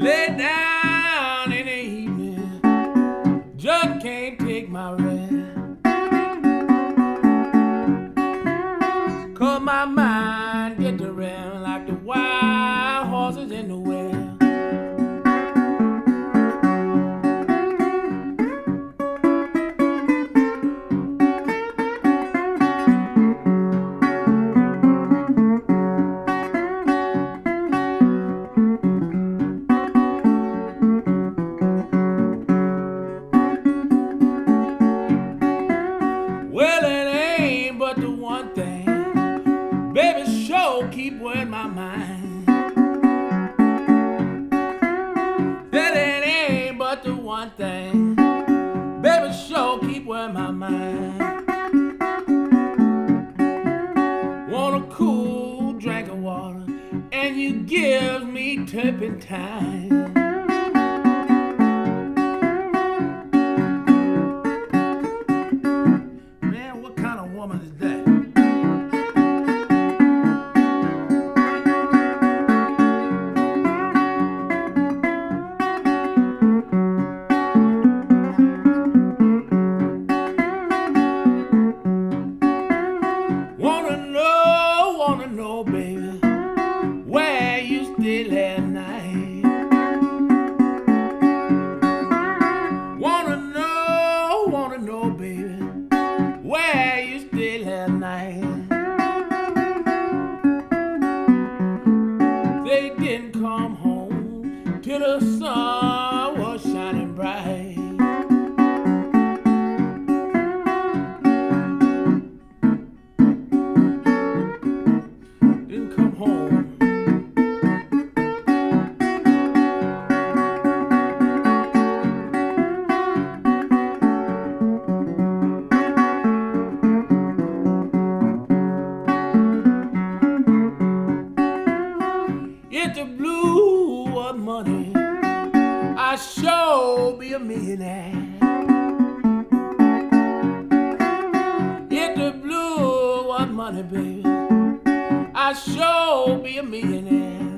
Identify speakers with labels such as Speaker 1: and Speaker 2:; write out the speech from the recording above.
Speaker 1: Lay down in the evening, just can't take my rest. 'Cause my mind get to run like the wild horses in the west. Well, it ain't but the one thing, baby, sure keep in my mind. That it ain't but the one thing, baby, sure keep in my mind. Want a cool drink of water, and you give me turpentine. Man, what kind of woman is that? Wanna know, baby, where you stay last night. Wanna know, baby, where you stay last night. They didn't come home till the sun was shining bright. Didn't come home. If the blue was money, I sure be a millionaire. If the blue was money, baby, I sure be a millionaire.